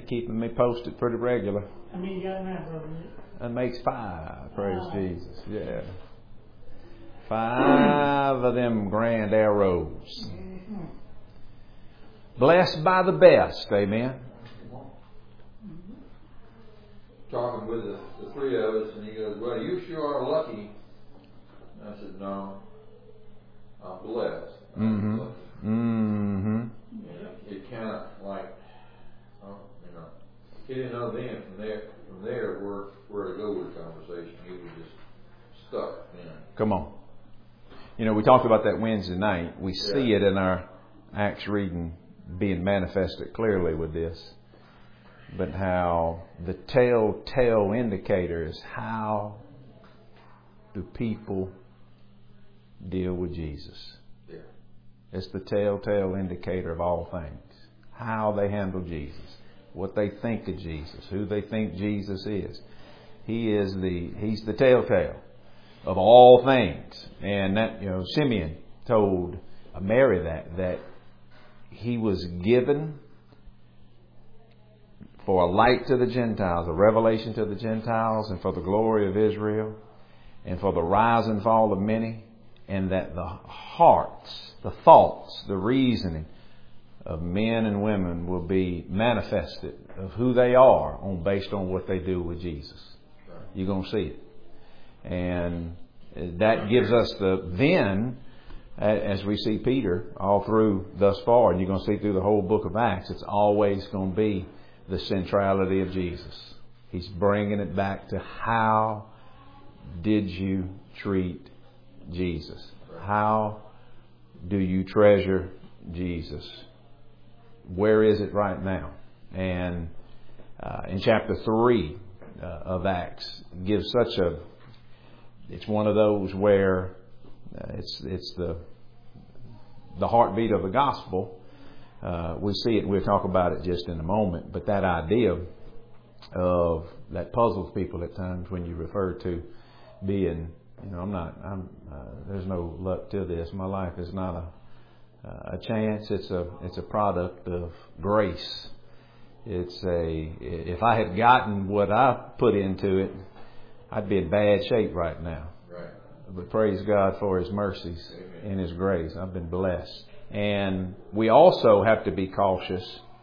keeping me posted pretty regular. I mean, you got now, brother. That makes 5. Praise Jesus. Yeah. 5 of them grand arrows. Blessed by the best. Amen. Talking with the 3 of us, and he goes, "Well, you sure are lucky." And I said, "No, I'm blessed." Mm-hmm. Mm-hmm. It kind of like, he didn't know then from there where to go with the conversation. He was just stuck. Come on. We talked about that Wednesday night. We see it in our Acts reading being manifested clearly with this. But how the telltale indicator is, how do people deal with Jesus? Yeah. It's the telltale indicator of all things. How they handle Jesus. What they think of Jesus. Who they think Jesus is. He's the telltale of all things. And that, Simeon told Mary that he was given for a light to the Gentiles, a revelation to the Gentiles, and for the glory of Israel, and for the rise and fall of many, and that the hearts, the thoughts, the reasoning of men and women will be manifested of who they are based on what they do with Jesus. You're going to see it. And that gives us as we see Peter all through thus far, and you're going to see through the whole book of Acts, it's always going to be the centrality of Jesus. He's bringing it back to, how did you treat Jesus? How do you treasure Jesus? Where is it right now? And in chapter 3 of Acts gives it's one of those where it's the heartbeat of the gospel. We see it. We'll talk about it just in a moment. But that idea of that puzzles people at times when you refer to being, there's no luck to this. My life is not a chance. It's a product of grace. If I had gotten what I put into it, I'd be in bad shape right now. Right. But praise God for His mercies and His grace. I've been blessed. And we also have to be cautious,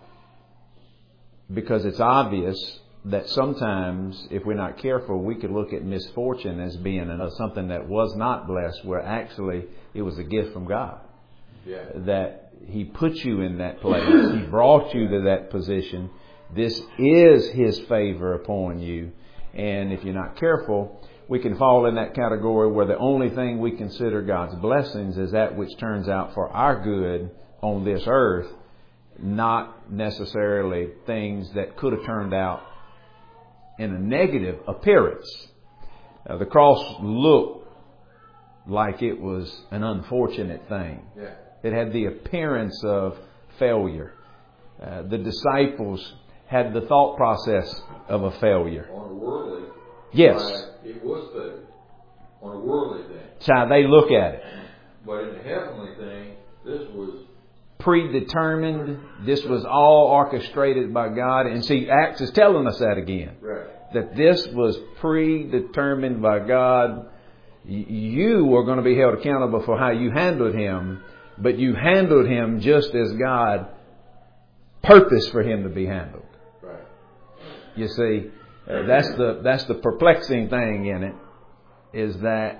because it's obvious that sometimes, if we're not careful, we could look at misfortune as being something that was not blessed, where actually it was a gift from God. Yeah. That He put you in that place. He brought you to that position. This is His favor upon you. And if you're not careful, we can fall in that category where the only thing we consider God's blessings is that which turns out for our good on this earth, not necessarily things that could have turned out in a negative appearance. The cross looked like it was an unfortunate thing. Yeah. It had the appearance of failure. The disciples had the thought process of a failure. On a worldly, yes, it was failure. On a worldly thing. That's how they look at it. But in the heavenly thing, this was predetermined. This was all orchestrated by God. And see, Acts is telling us that again. Right. That this was predetermined by God. You were going to be held accountable for how you handled Him, but you handled Him just as God purposed for Him to be handled. Right. You see, that's the perplexing thing in it, is that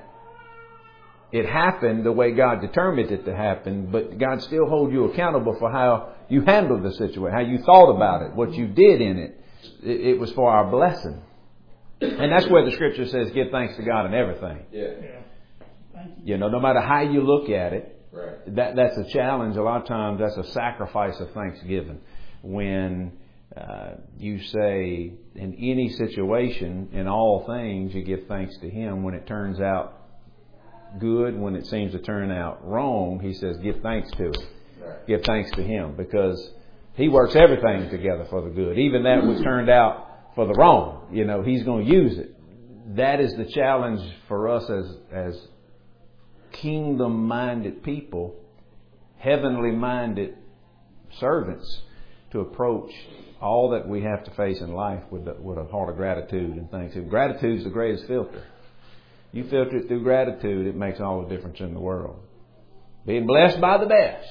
it happened the way God determined it to happen, but God still holds you accountable for how you handled the situation, how you thought about it, what you did in it. It was for our blessing. And that's where the Scripture says, give thanks to God in everything. Yeah. Thank you. You know, no matter how you look at it, Right. that's a challenge. A lot of times that's a sacrifice of thanksgiving. When you say, in any situation, in all things, you give thanks to Him. When it turns out good, when it seems to turn out wrong, He says, give thanks to it. Right. Give thanks to Him, because He works everything together for the good. Even that which turned out for the wrong, you know, He's going to use it. That is the challenge for us as kingdom-minded people, heavenly-minded servants, to approach all that we have to face in life with a heart of gratitude and thanks. Gratitude is the greatest filter. You filter it through gratitude, it makes all the difference in the world. Being blessed by the best.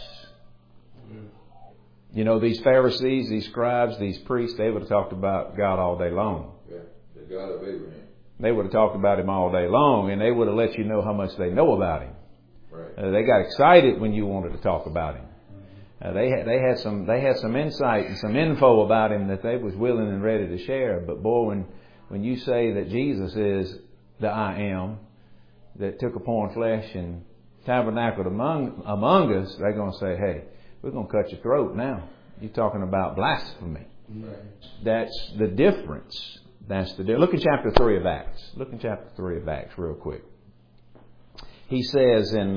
You know, these Pharisees, these scribes, these priests, they would have talked about God all day long. Yeah, the God of Abraham. They would have talked about Him all day long, and they would have let you know how much they know about Him. Right. They got excited when you wanted to talk about Him. They had some insight and some info about Him that they was willing and ready to share. But boy, when you say that Jesus is the I Am that took upon flesh and tabernacled among us, they're going to say, "Hey, we're going to cut your throat now. You're talking about blasphemy." Right. That's the difference. Look in chapter 3 of Acts. Look in chapter 3 of Acts real quick. He says in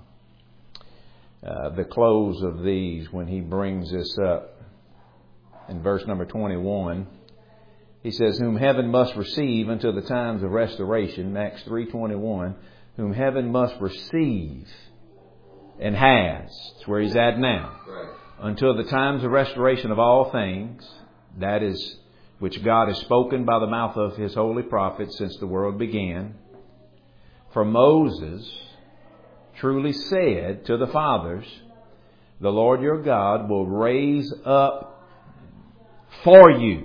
the close of these, when he brings this up in verse number 21, he says, "Whom heaven must receive until the times of restoration," Acts 3:21, "whom heaven must receive and has," that's where he's at now, Right. "until the times of restoration of all things, that is, which God has spoken by the mouth of His holy prophets since the world began. For Moses truly said to the fathers, the Lord your God will raise up for you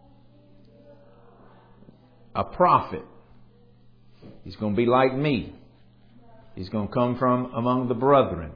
a prophet. He's going to be like me. He's going to come from among the brethren.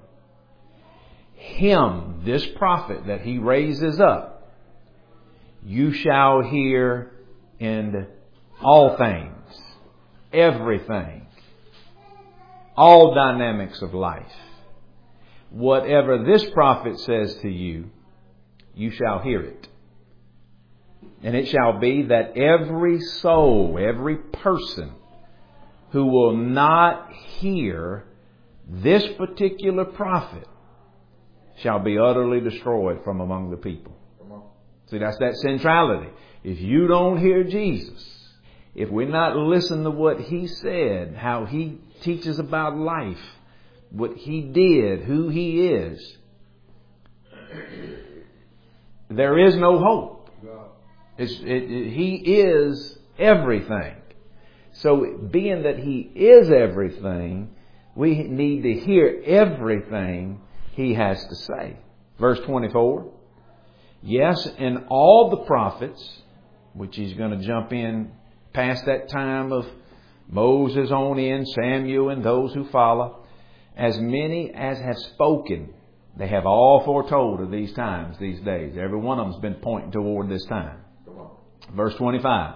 Him, this prophet that He raises up, you shall hear in all things, everything, all dynamics of life. Whatever this prophet says to you, you shall hear it. And it shall be that every soul, every person who will not hear this particular prophet shall be utterly destroyed from among the people." See, that's that centrality. If you don't hear Jesus, if we're not listening to what He said, how He teaches about life, what He did, who He is, there is no hope. He is everything. So being that He is everything, we need to hear everything He has to say. Verse 24. "Yes, and all the prophets," which He's going to jump in past that time of Moses on in, Samuel and those who follow, "as many as have spoken," they have all foretold of these times, these days. Every one of them's been pointing toward this time. Verse 25.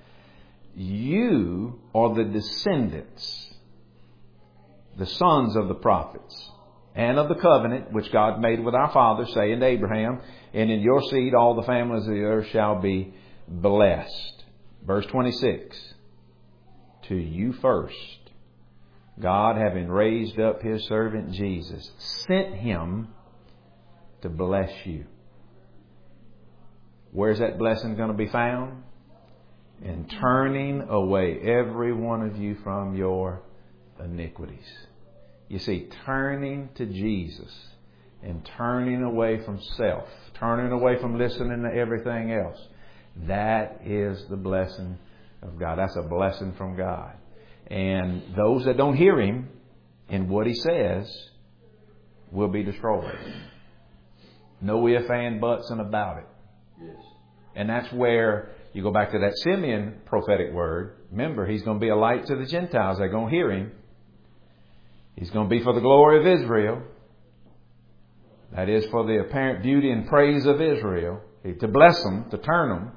"You are the descendants, the sons of the prophets, and of the covenant which God made with our fathers, saying to Abraham, and in your seed all the families of the earth shall be blessed." Verse 26. "To you first, God, having raised up His servant Jesus, sent Him to bless you." Where's that blessing going to be found? "In turning away every one of you from your iniquities." You see, turning to Jesus and turning away from self, turning away from listening to everything else, that is the blessing of God. That's a blessing from God. And those that don't hear Him in what He says will be destroyed. No if, and, buts, and about it. Yes. And that's where you go back to that Simeon prophetic word. Remember, He's going to be a light to the Gentiles. They're going to hear Him. He's going to be for the glory of Israel. That is, for the apparent beauty and praise of Israel. To bless them, to turn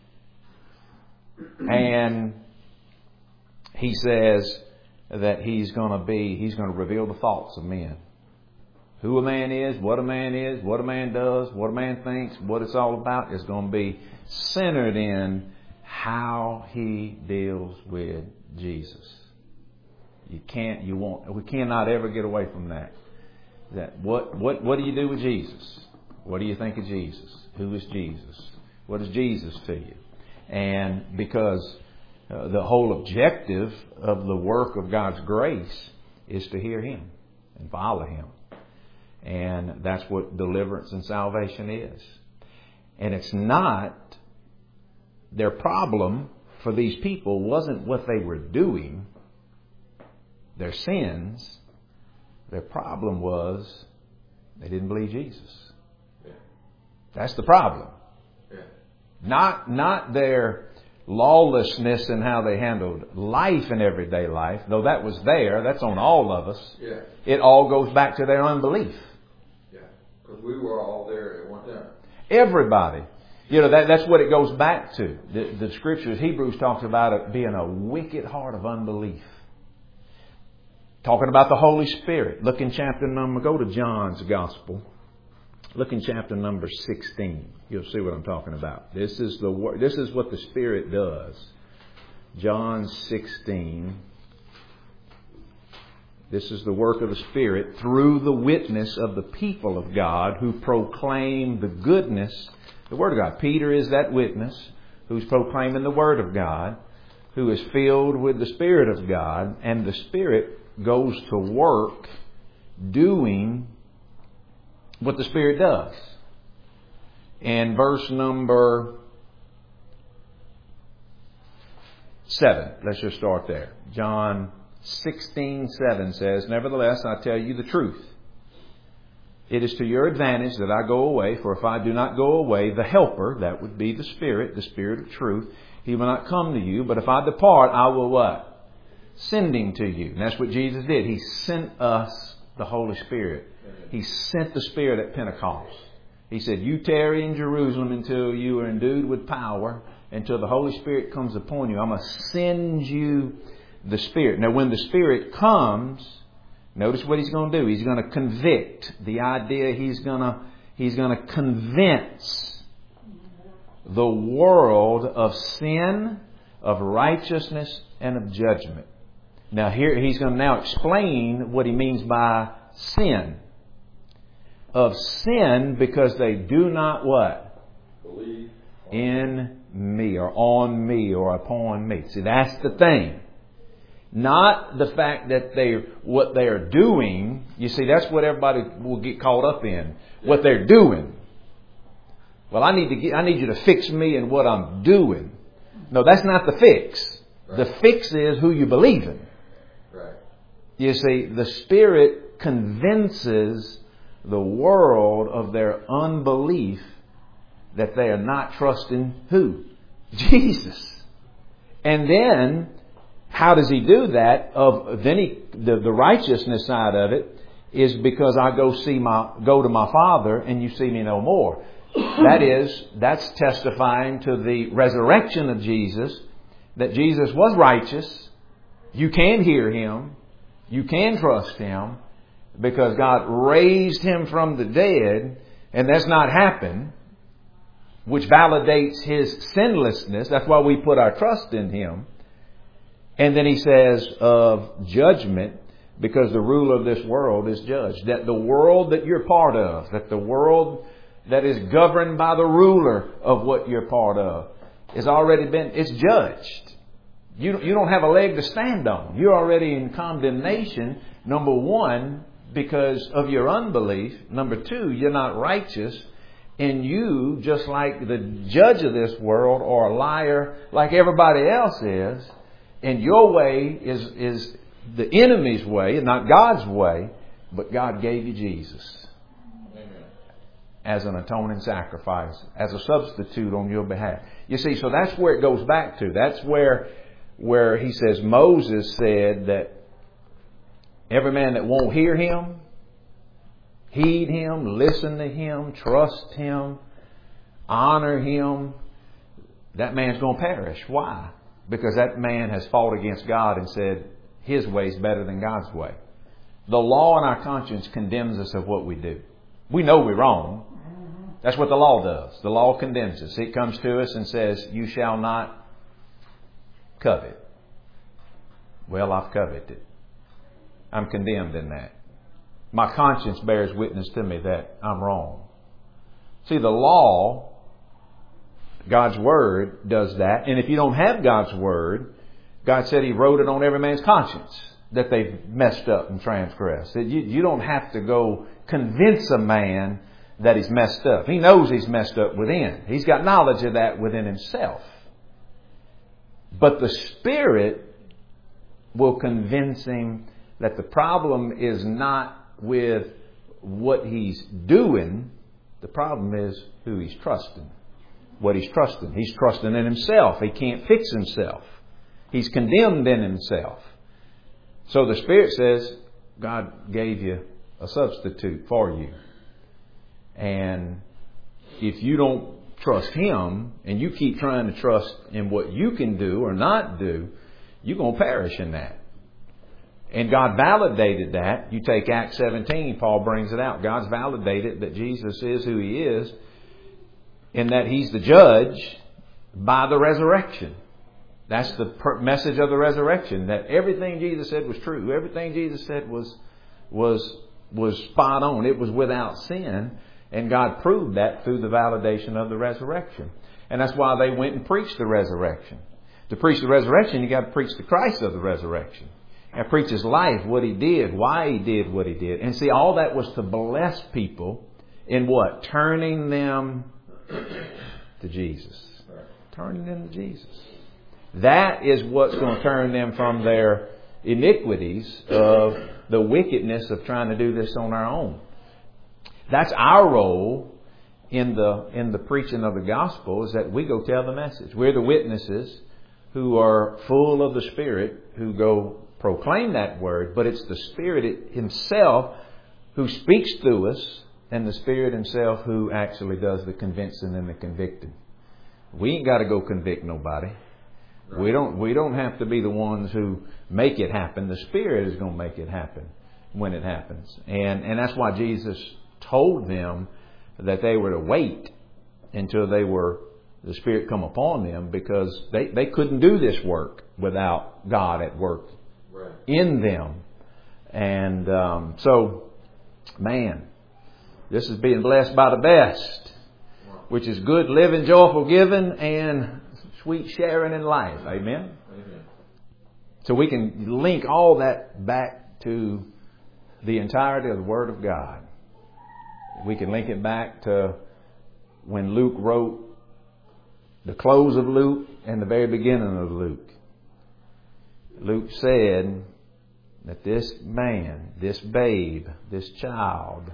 them. And He says that He's going to reveal the thoughts of men. Who a man is, what a man does, what a man thinks, what it's all about is going to be centered in how he deals with Jesus. We cannot ever get away from that. That what do you do with Jesus? What do you think of Jesus? Who is Jesus? What is Jesus to you? And because the whole objective of the work of God's grace is to hear Him and follow Him. And that's what deliverance and salvation is. And it's not, their problem for these people wasn't what they were doing, their sins. Their problem was they didn't believe Jesus. Yeah. That's the problem. Yeah. Not their lawlessness and how they handled life in everyday life, though that was there. That's on all of us. Yeah. It all goes back to their unbelief. Yeah. Because we were all there at one time. Everybody. You know, that's what it goes back to. The scriptures, Hebrews talks about it being a wicked heart of unbelief. Talking about the Holy Spirit. Look in go to John's Gospel. Look in chapter number 16. You'll see what I'm talking about. This is what the Spirit does. John 16. This is the work of the Spirit through the witness of the people of God who proclaim the goodness, the Word of God. Peter is that witness who's proclaiming the Word of God, who is filled with the Spirit of God, and the Spirit goes to work doing what the Spirit does. In verse number 7, let's just start there. John 16:7 says, "Nevertheless, I tell you the truth. It is to your advantage that I go away, for if I do not go away, the Helper," that would be the Spirit of truth, "he will not come to you. But if I depart, I will" what? "Send him to you." And that's what Jesus did. He sent us the Holy Spirit. He sent the Spirit at Pentecost. He said, "You tarry in Jerusalem until you are endued with power, until the Holy Spirit comes upon you. I'm going to send you the Spirit." Now, when the Spirit comes, notice what He's going to do. He's going to convict. The idea He's going to convince the world of sin, of righteousness, and of judgment. Now, here He's going to now explain what He means by sin. Of sin, because they do not what? Believe in me, or on me, or upon me. See, that's the thing. Not the fact that what they are doing. You see, that's what everybody will get caught up in. What they're doing. Well, I need you to fix me and what I'm doing. No, that's not the fix. Right. The fix is who you believe in. Right. You see, the Spirit convinces the world of their unbelief that they are not trusting who? Jesus. And then, how does He do that? The righteousness side of it is because I go to my Father and you see me no more. That's testifying to the resurrection of Jesus, that Jesus was righteous. You can hear Him. You can trust Him because God raised Him from the dead, and that's not happened, which validates His sinlessness. That's why we put our trust in Him. And then He says of judgment, because the ruler of this world is judged. That the world that you're part of, that the world that is governed by the ruler of what you're part of, it's judged. You don't have a leg to stand on. You're already in condemnation. Number one, because of your unbelief. Number two, you're not righteous. And you, just like the judge of this world, are a liar like everybody else is. And your way is the enemy's way, not God's way. But God gave you Jesus. Amen. As an atoning sacrifice, as a substitute on your behalf. You see, so that's where it goes back to. That's where He says Moses said that every man that won't hear Him, heed Him, listen to Him, trust Him, honor Him, that man's going to perish. Why? Because that man has fought against God and said his way is better than God's way. The law in our conscience condemns us of what we do. We know we're wrong. That's what the law does. The law condemns us. It comes to us and says, "You shall not covet." Well, I've coveted. I'm condemned in that. My conscience bears witness to me that I'm wrong. See, the law, God's Word, does that. And if you don't have God's Word, God said He wrote it on every man's conscience that they've messed up and transgressed. You don't have to go convince a man that he's messed up. He knows he's messed up within. He's got knowledge of that within himself. But the Spirit will convince him that the problem is not with what he's doing. The problem is who he's trusting. What he's trusting. He's trusting in himself. He can't fix himself. He's condemned in himself. So the Spirit says, God gave you a substitute for you. And if you don't trust Him and you keep trying to trust in what you can do or not do, you're going to perish in that. And God validated that. You take Acts 17, Paul brings it out. God's validated that Jesus is who He is and that He's the judge by the resurrection. That's the message of the resurrection, that everything Jesus said was true. Everything Jesus said was spot on. It was without sin. And God proved that through the validation of the resurrection. And that's why they went and preached the resurrection. To preach the resurrection, you got to preach the Christ of the resurrection. And preach His life, what He did, why He did what He did. And see, all that was to bless people in what? Turning them to Jesus. Turning them to Jesus. That is what's going to turn them from their iniquities of the wickedness of trying to do this on our own. That's our role in the preaching of the gospel, is that we go tell the message. We're the witnesses who are full of the Spirit, who go proclaim that word, but it's the Spirit Himself who speaks through us, and the Spirit Himself who actually does the convincing and the convicting. We ain't got to go convict nobody. We don't have to be the ones who make it happen. The Spirit is going to make it happen when it happens. And that's why Jesus told them that they were to wait until the Spirit come upon them, because they couldn't do this work without God at work in them. And so, man, this is being blessed by the best, which is good living, joyful giving, and sweet sharing in life. Amen? Amen. So we can link all that back to the entirety of the Word of God. We can link it back to when Luke wrote the close of Luke and the very beginning of Luke. Luke said that this man, this babe, this child,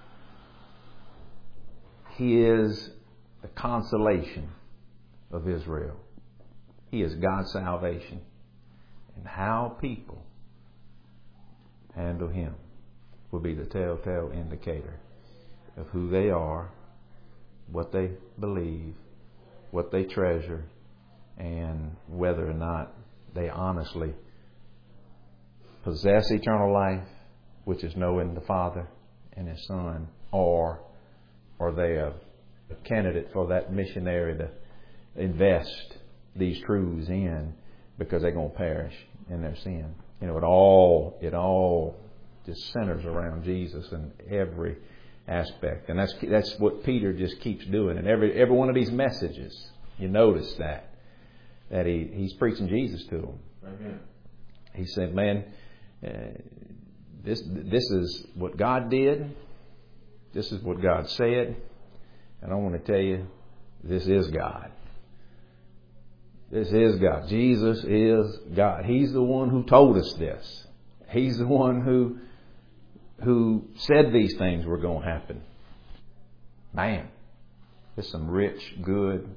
he is the consolation of Israel. He is God's salvation. And how people handle Him will be the telltale indicator of who they are, what they believe, what they treasure, and whether or not they honestly possess eternal life, which is knowing the Father and His Son, or are they a candidate for that missionary to invest these truths in, because they're going to perish in their sin. You know, it all just centers around Jesus in every aspect. And that's what Peter just keeps doing. And every one of these messages, you notice that he's preaching Jesus to them. Amen. He said, man, this is what God did. This is what God said. And I want to tell you, this is God. This is God. Jesus is God. He's the one who told us this. He's the one who said these things were going to happen. Man, there's some rich, good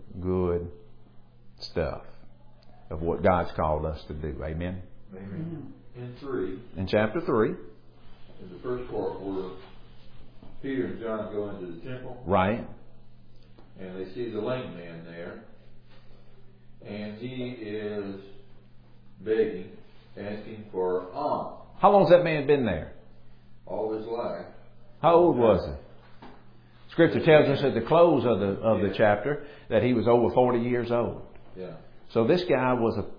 stuff of what God's called us to do. Amen? Amen. In chapter 3. In the first part where Peter and John go into the temple. Right. And they see the lame man there. And he is begging, asking for alms. How long has that man been there? All his life. How old was he? Scripture tells us at the close of the chapter that he was over 40 years old. Yeah. So this guy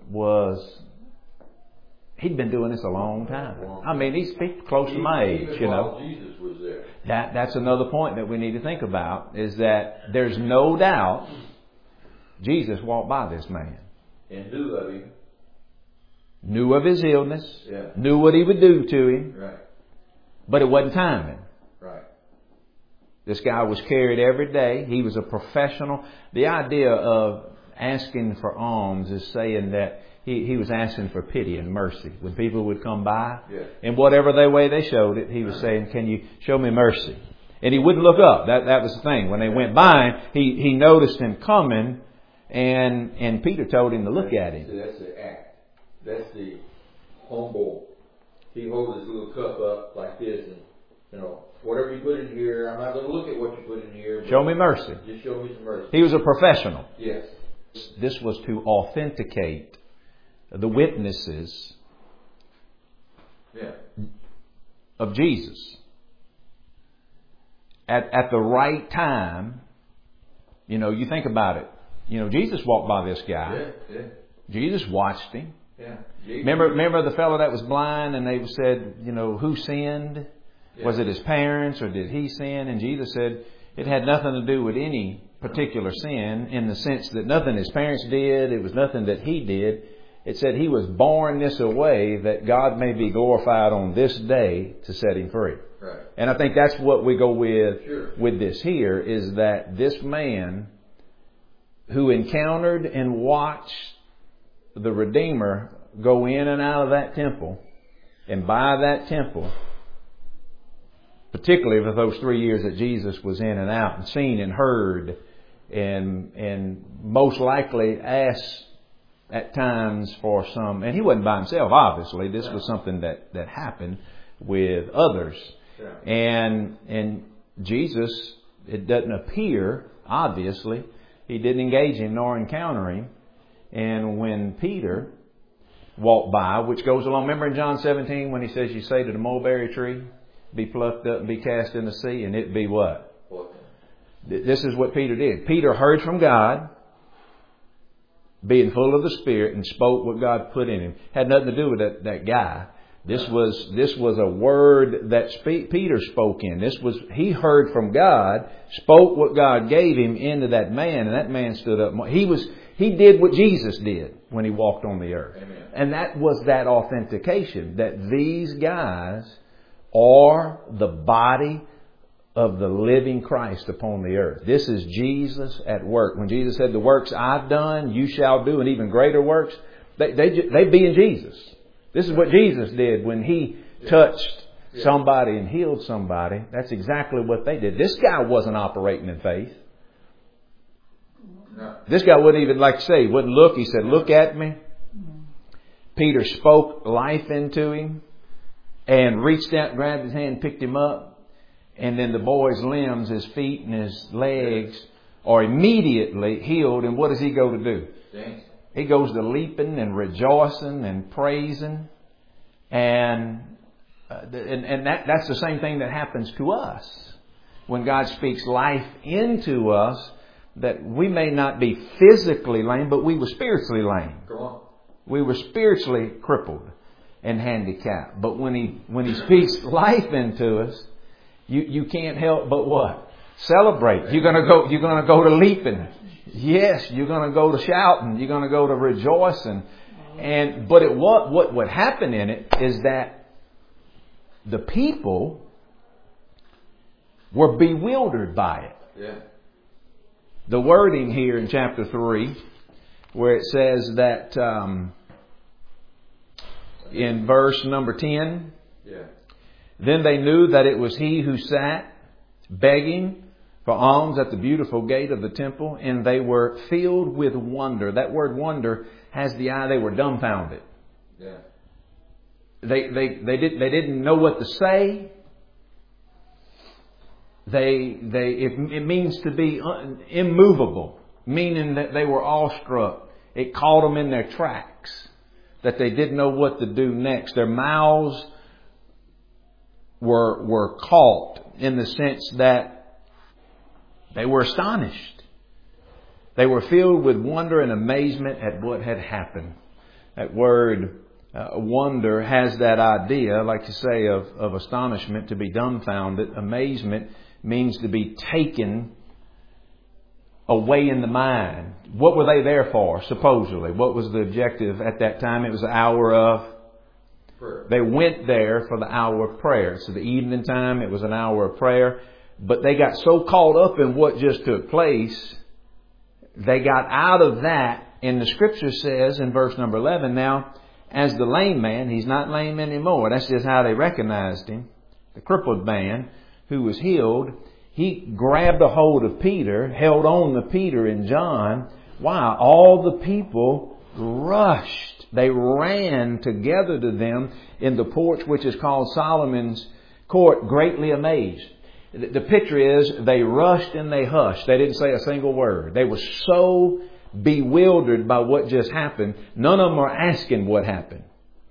he'd been doing this a long time. I mean, he's close to my age, even you know. while Jesus was there. That's another point that we need to think about, is that there's no doubt Jesus walked by this man. And knew of him. Knew of his illness. Yeah. Knew what he would do to him. Right. But it wasn't timing. Right. This guy was carried every day. He was a professional. The idea of asking for alms is saying that he was asking for pity and mercy. When people would come by, in whatever way they showed it, he was saying, "Can you show me mercy?" And he wouldn't look up. That was the thing. When they went by him, he noticed him coming, and Peter told him to look at him. See, that's the act. That's the humble. He holds his little cup up like this, and whatever you put in here, I'm not going to look at what you put in here. Show me mercy. Just show me some mercy. He was a professional. Yes. This was to authenticate the witnesses of Jesus. At the right time, you think about it. Jesus walked by this guy. Yeah. Jesus watched him. Yeah. Remember the fellow that was blind, and they said, who sinned? Yeah. Was it his parents, or did he sin? And Jesus said it had nothing to do with any particular sin, in the sense that nothing his parents did, it was nothing that he did. It said he was born this way that God may be glorified on this day to set him free. Right. And I think that's what we go with this here, is that this man who encountered and watched the Redeemer go in and out of that temple, and by that temple, particularly for those 3 years that Jesus was in and out, and seen and heard, and most likely asked at times for some, and he wasn't by himself, obviously. This was something that happened with others. Yeah. And Jesus, it doesn't appear, obviously, he didn't engage him nor encounter him. And when Peter walked by, which goes along, remember in John 17 when he says, you say to the mulberry tree, be plucked up and be cast in the sea, and it be what? This is what Peter did. Peter heard from God, being full of the Spirit, and spoke what God put in him. Had nothing to do with that guy. This was a word that Peter spoke in. He heard from God, spoke what God gave him into that man, and that man stood up. He did what Jesus did when he walked on the earth. Amen. And that was that authentication, that these guys are the body of the living Christ upon the earth. This is Jesus at work. When Jesus said, the works I've done, you shall do, and even greater works, they be in Jesus. This is what Jesus did when he touched somebody and healed somebody. That's exactly what they did. This guy wasn't operating in faith. No. This guy wouldn't even, like to say, he wouldn't look. He said, look at me. Peter spoke life into him and reached out, grabbed his hand, picked him up. And then the boy's limbs, his feet and his legs, are immediately healed. And what does he go to do? Thanks. He goes to leaping and rejoicing and praising. And that's the same thing that happens to us. When God speaks life into us, that we may not be physically lame, but we were spiritually lame. Come on. We were spiritually crippled and handicapped. But when he speaks life into us, you can't help but what? Celebrate. You're gonna go to leaping. Yes, you're gonna go to shouting. You're gonna go to rejoicing. But what would happen in it is that the people were bewildered by it. Yeah. The wording here in chapter 3, where it says that in verse number 10, then they knew that it was he who sat begging for alms at the beautiful gate of the temple, and they were filled with wonder. That word wonder has the eye. They were dumbfounded. Yeah. They didn't know what to say. It means to be immovable, meaning that they were awestruck. It caught them in their tracks, that they didn't know what to do next. Their mouths were caught in the sense that they were astonished. They were filled with wonder and amazement at what had happened. That word wonder has that idea, like to say, of astonishment, to be dumbfounded. Amazement means to be taken away in the mind. What were they there for, supposedly? What was the objective at that time? It was the hour of prayer. They went there for the hour of prayer. So the evening time, it was an hour of prayer. But they got so caught up in what just took place, they got out of that. And the scripture says in verse number 11, now, as the lame man, he's not lame anymore. That's just how they recognized him. The crippled man who was healed, he grabbed a hold of Peter, held on to Peter and John. Why? All the people rushed. They ran together to them in the porch which is called Solomon's Court, greatly amazed. The picture is they rushed and they hushed. They didn't say a single word. They were so bewildered by what just happened. None of them are asking what happened.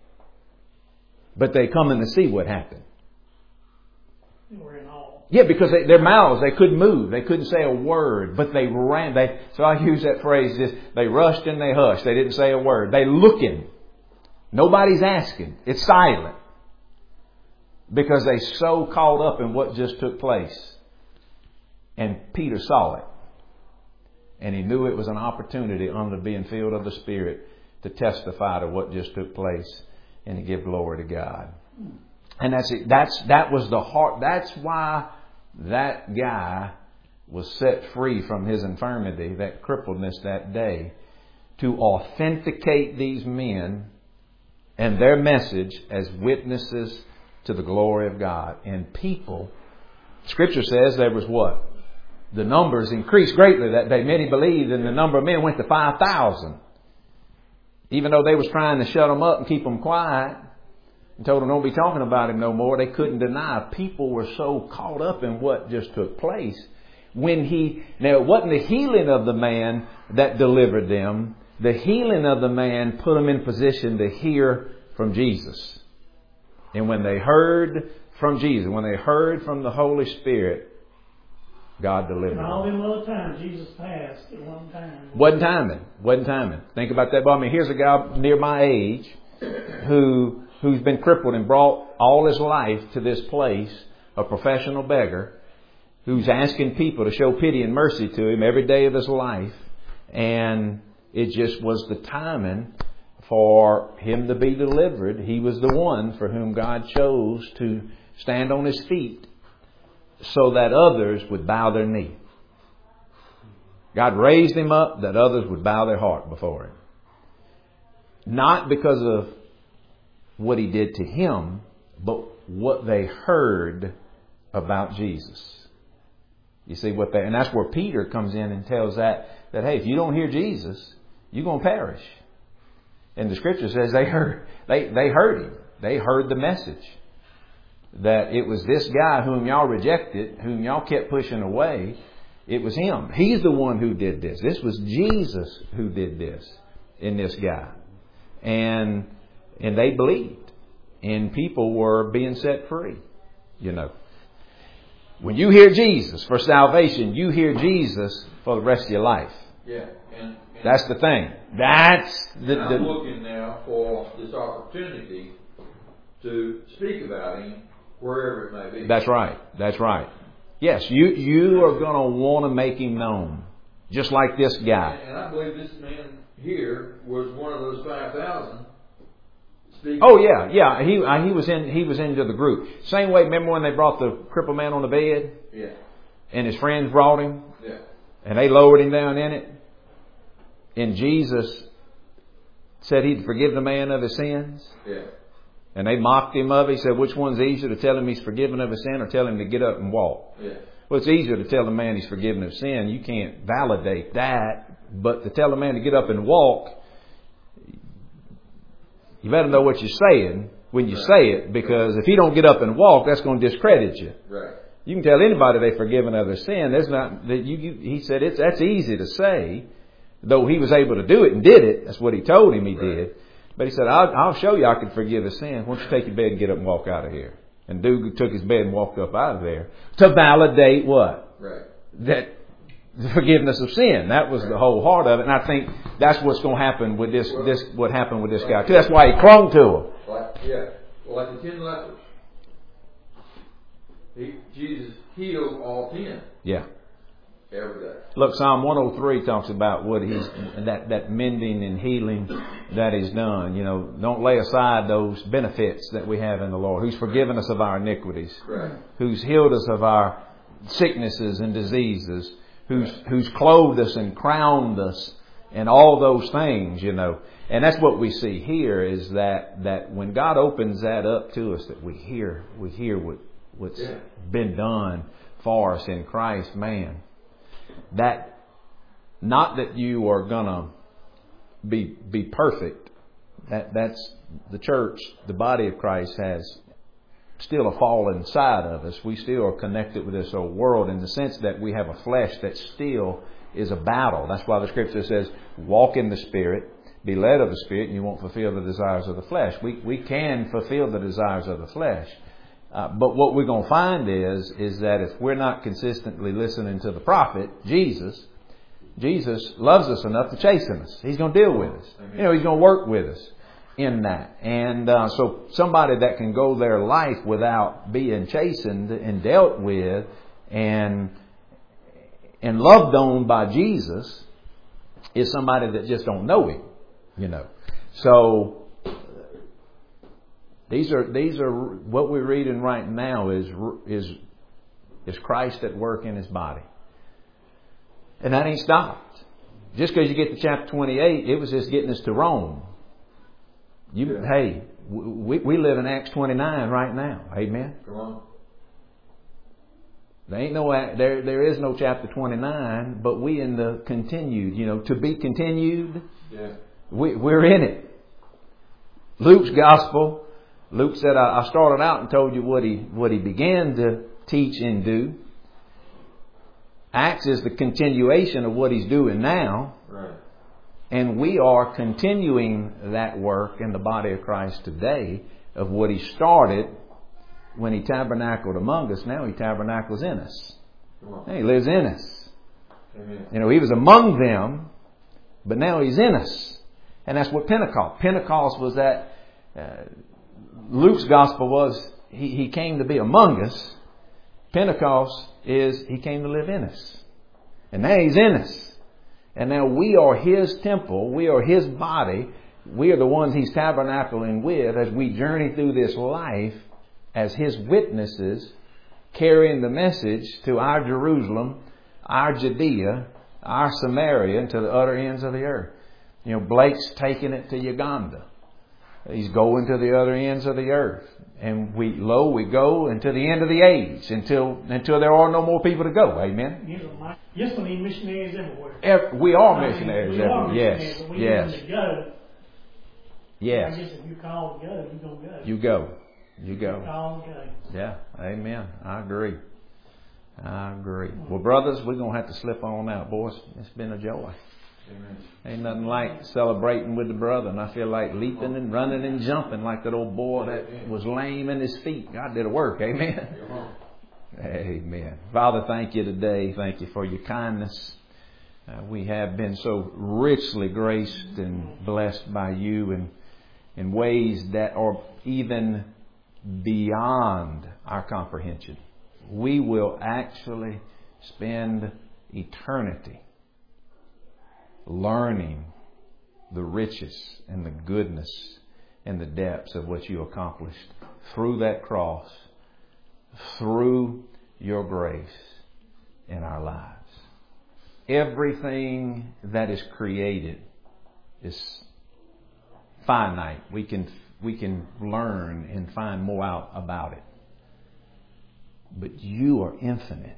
But they coming to see what happened. They were in awe. Yeah, because their mouths, they couldn't move. They couldn't say a word. But they ran. So I use that phrase, they rushed and they hushed. They didn't say a word. They looking. Nobody's asking. It's silent. Because they so caught up in what just took place. And Peter saw it. And he knew it was an opportunity under being filled of the Spirit to testify to what just took place and to give glory to God. And that's it. That was the heart. That's why that guy was set free from his infirmity, that crippledness that day, to authenticate these men and their message as witnesses to the glory of God. And people, Scripture says there was what? The numbers increased greatly that day. Many believed, and the number of men went to 5,000. Even though they was trying to shut them up and keep them quiet and told them don't be talking about him no more, they couldn't deny. People were so caught up in what just took place. Now it wasn't the healing of the man that delivered them. The healing of the man put them in position to hear from Jesus. And when they heard from Jesus, when they heard from the Holy Spirit, God delivered And all them. them other times Jesus passed at one time. Wasn't timing. Think about that. But I mean, here's a guy near my age who's been crippled and brought all his life to this place, a professional beggar, who's asking people to show pity and mercy to him every day of his life. And it just was the timing for him to be delivered. He was the one for whom God chose to stand on his feet so that others would bow their knee. God raised him up that others would bow their heart before him. Not because of what he did to him, but what they heard about Jesus. You see and that's where Peter comes in and tells that hey, if you don't hear Jesus, you're going to perish. And the Scripture says they heard him. They heard the message. That it was this guy whom y'all rejected, whom y'all kept pushing away. It was him. He's the one who did this. This was Jesus who did this in this guy. And they believed. And people were being set free. You know. When you hear Jesus for salvation, you hear Jesus for the rest of your life. Yeah. And that's the thing. That's I'm looking now for this opportunity to speak about him wherever it may be. That's right. Yes, you are going to want to make him known. Just like this guy. And I believe this man here was one of those 5,000 speaking. Oh yeah. He was into the group. Same way, remember when they brought the crippled man on the bed? Yeah. And his friends brought him? Yeah. And they lowered him down in it? And Jesus said he'd forgive the man of his sins? Yeah. And they mocked him of it. He said, which one's easier, to tell him he's forgiven of his sin or tell him to get up and walk? Yeah. Well, it's easier to tell the man he's forgiven of sin. You can't validate that. But to tell a man to get up and walk, you better know what you're saying when you say it. Because if he don't get up and walk, that's going to discredit you. Right. You can tell anybody they're forgiven of their sin. There's not. He said that's easy to say. Though he was able to do it and did it. That's what he told him he did. But he said, I'll show you I can forgive his sin. Why don't you take your bed and get up and walk out of here? And dude took his bed and walked up out of there to validate what? Right. That the forgiveness of sin. That was the whole heart of it. And I think that's what's going to happen with this what happened with this guy too. That's why he clung to him. Like the 10 lepers. Jesus healed all 10. Yeah. Every day. Look, Psalm 103 talks about what that mending and healing that He's done. You know, don't lay aside those benefits that we have in the Lord. Who's forgiven us of our iniquities. Right. Who's healed us of our sicknesses and diseases, who's clothed us and crowned us and all those things, you know. And that's what we see here, is that when God opens that up to us, that we hear what's been done for us in Christ, man. That, not that you are gonna be perfect. That's the church, the body of Christ has still a fallen side of us. We still are connected with this old world in the sense that we have a flesh that still is a battle. That's why the Scripture says, walk in the Spirit, be led of the Spirit, and you won't fulfill the desires of the flesh. We can fulfill the desires of the flesh. But what we're going to find is that if we're not consistently listening to the prophet, Jesus loves us enough to chasten us. He's going to deal with us. You know, He's going to work with us in that. And so somebody that can go their life without being chastened and dealt with and loved on by Jesus is somebody that just don't know Him, you know. So these are what we're reading right now is Christ at work in His body. And that ain't stopped. Just because you get to chapter 28, it was just getting us to Rome. Hey, we live in Acts 29 right now. Amen. Come on. There is no chapter 29, but we in the continued, you know, to be continued. Yeah. We're in it. Luke's gospel. Luke said, I started out and told you what he began to teach and do. Acts is the continuation of what he's doing now. Right. And we are continuing that work in the body of Christ today of what He started when He tabernacled among us. Now He tabernacles in us. Now He lives in us. Amen. You know, He was among them, but now He's in us. And that's what Pentecost was that. Luke's gospel was he came to be among us. Pentecost is He came to live in us. And now He's in us. And now we are His temple. We are His body. We are the ones He's tabernacling with as we journey through this life as His witnesses, carrying the message to our Jerusalem, our Judea, our Samaria, and to the utter ends of the earth. You know, Blake's taking it to Uganda. He's going to the other ends of the earth. And we go until the end of the age, until there are no more people to go. Amen. Yes, we need missionaries everywhere. We are missionaries everywhere. Yes. But we yes. need to go. Yes. I guess if you call to go, you're going to go. You go. You go. Call to go. Yeah. Amen. I agree. Well, brothers, we're going to have to slip on out, boys. It's been a joy. Amen. Ain't nothing like celebrating with the brother. And I feel like leaping and running and jumping like that old boy that was lame in his feet. God did a work. Amen. Amen. Father, thank you today. Thank you for your kindness. We have been so richly graced and blessed by you in ways that are even beyond our comprehension. We will actually spend eternity learning the riches and the goodness and the depths of what you accomplished through that cross, through your grace in our lives. Everything that is created is finite. We can learn and find more out about it. But you are infinite.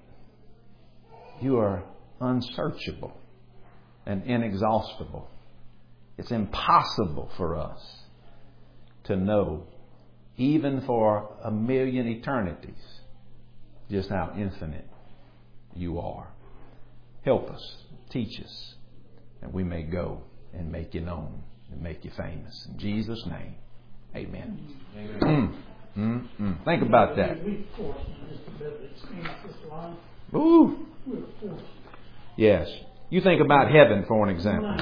You are unsearchable and inexhaustible. It's impossible for us to know, even for 1,000,000 eternities, just how infinite you are. Help us, teach us, that we may go and make you known and make you famous. In Jesus' name, amen. Amen. Think about that. We're forced just a bit of experience this life. Ooh. We're forced. Yes. You think about heaven, for an example.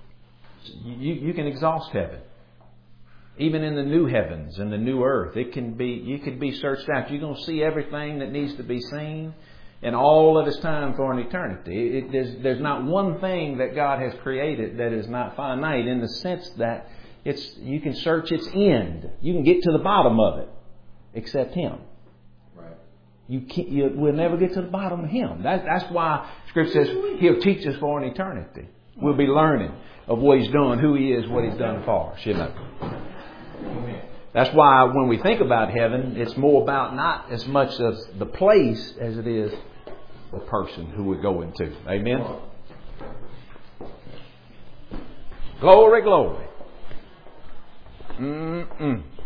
You can exhaust heaven. Even in the new heavens and the new earth, you can be searched out. You're going to see everything that needs to be seen in all of its time for an eternity. There's not one thing that God has created that is not finite, in the sense that you can search its end. You can get to the bottom of it, except Him. Right. we'll never get to the bottom of Him. That's why Scripture says He'll teach us for an eternity. We'll be learning of what He's done, who He is, what He's done for us. You know. That's why when we think about heaven, it's more about not as much as the place as it is the person who we're going to. Amen? Glory, glory.